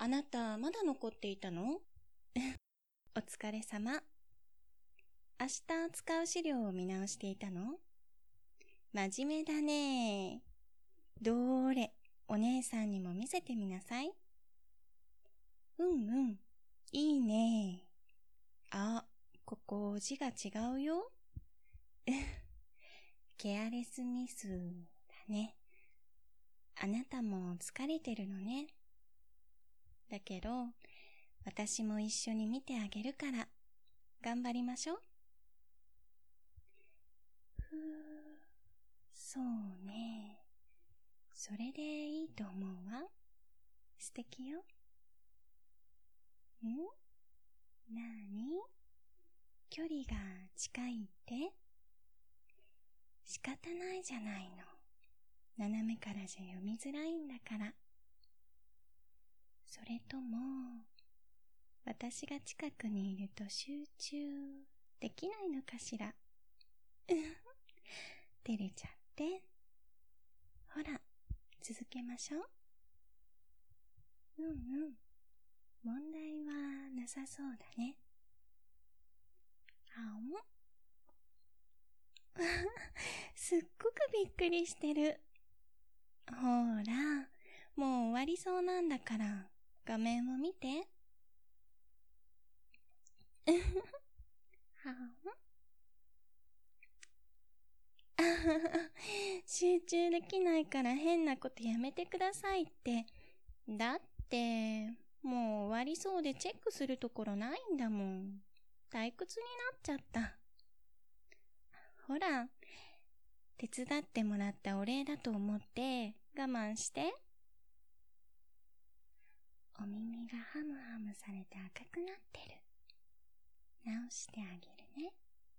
あなたまだ残っていたの？お疲れ様。明日使う資料を見直していたの？真面目だね。どーれ、お姉さんにも見せてみなさい。いいね。あ、ここ字が違うよ。ケアレスミスだね。あなたも疲れてるのね。だけど、私も一緒に見てあげるから、頑張りましょう。そうね。それでいいと思うわ。素敵よ。なに？距離が近いって？仕方ないじゃないの。斜めからじゃ読みづらいんだから。それとも、私が近くにいると集中できないのかしら。照れちゃって。ほら、続けましょう。問題はなさそうだね。すっごくびっくりしてる。ほら、もう終わりそうなんだから、画面を見て。集中できないから変なことやめてくださいって。だって、もう終わりそうでチェックするところないんだもん。退屈になっちゃった。ほら、手伝ってもらったお礼だと思って我慢して。お耳がハムハムされて赤くなってる。直してあげるね。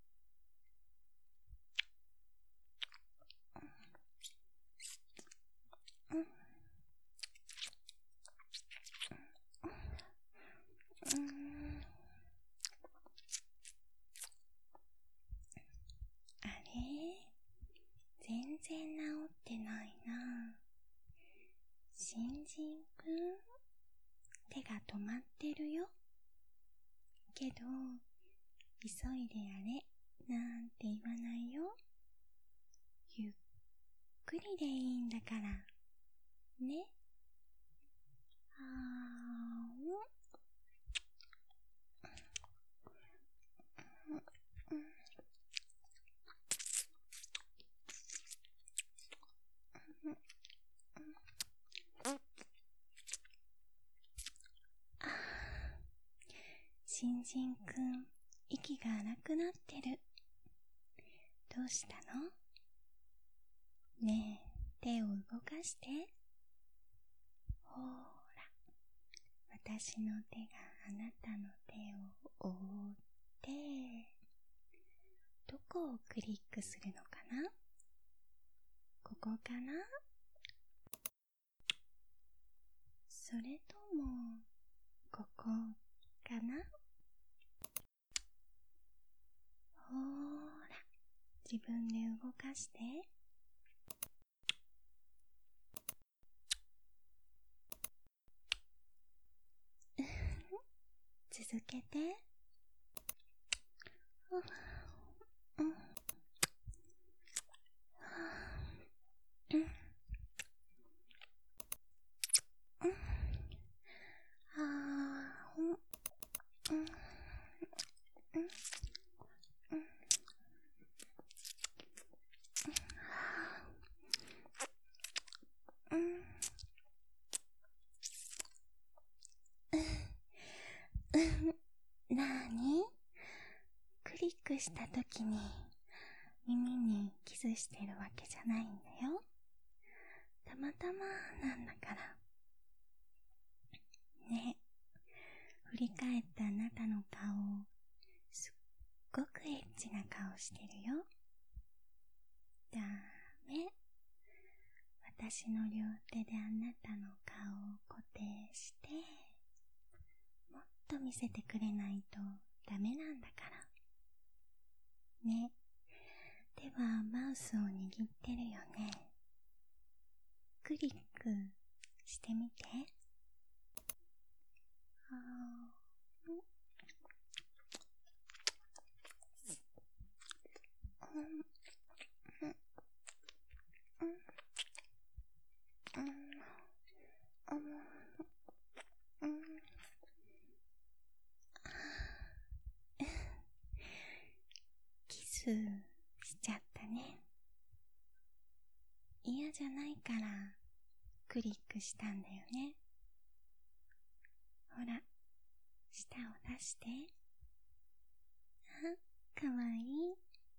あれ？全然治ってないな。新人くん？手が止まってるよ。けど、急いでやれなんて言わないよ。ゆっくりでいいんだから。ね。新人くん、息が荒くなってる。どうしたの？ねえ、手を動かして。ほーら、私の手があなたの手を覆って、どこをクリックするのかな？ここかな？それとも、ここかな？ほーら、自分で動かして。続けて。なーに？クリックしたときに耳にキスしてるわけじゃないんだよ。たまたまなんだから。ね、振り返ったあなたの顔、すっごくエッチな顔してるよ。ダメ。私の両手であなたの顔を固定して、もっと見せてくれないとダメなんだから。ね、手はマウスを握ってるよね。クリックしてみて。 キスしちゃったね。嫌じゃないからクリックしたんだよね。ほら、舌を出して。あ、かわいい。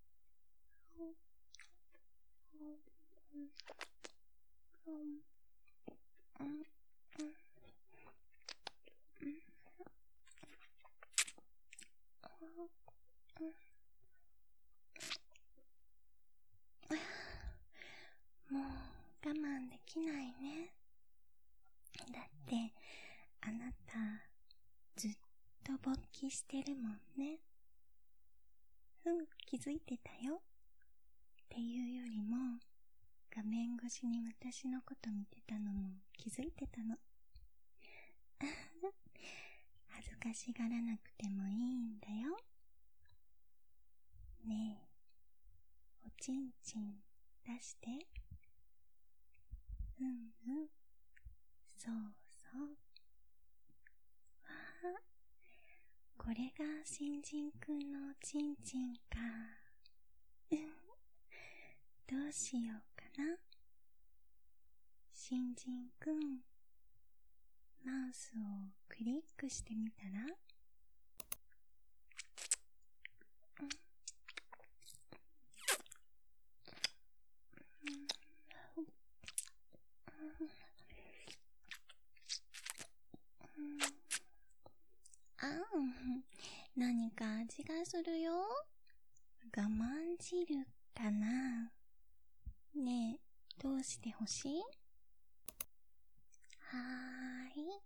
もう我慢できないね。だってあなたずっと勃起してるもんね。気づいてたよ。っていうよりも画面越しに私のこと見てたのも気づいてたの。恥ずかしがらなくてもいいんだよ。ねえ、おちんちん出して。そうそう。わあ、これが新人くんのおちんちんか。どうしようかな。新人くん、マウスをクリックしてみたら。何か味がするよ。我慢汁かな。ねえ、どうしてほしい？はーい。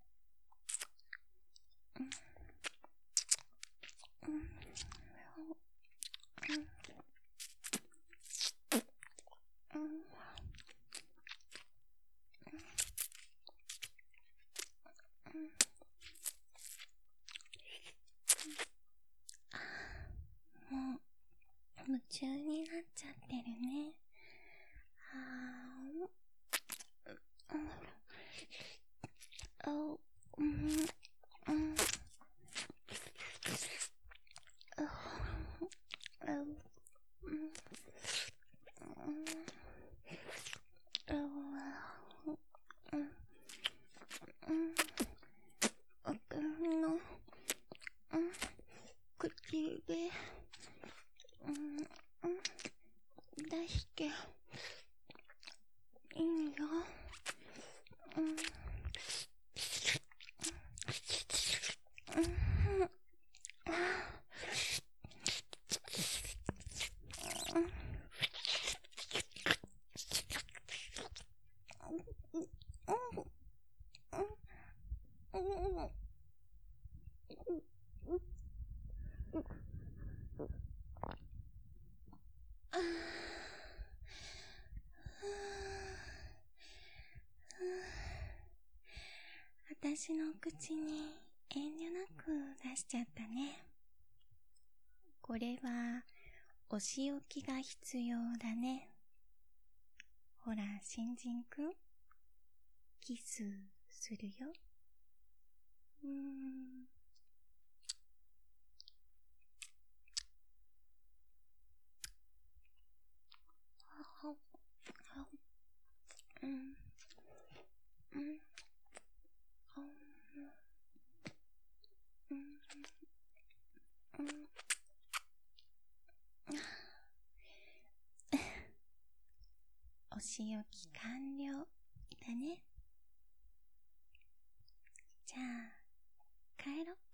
もう夢中になっちゃってるね。口で出していいよ。私の口に遠慮なく出しちゃったね。これはお仕置きが必要だね。ほら、新人くん、キスするよ。お仕置き完了だね。じゃあ帰ろっ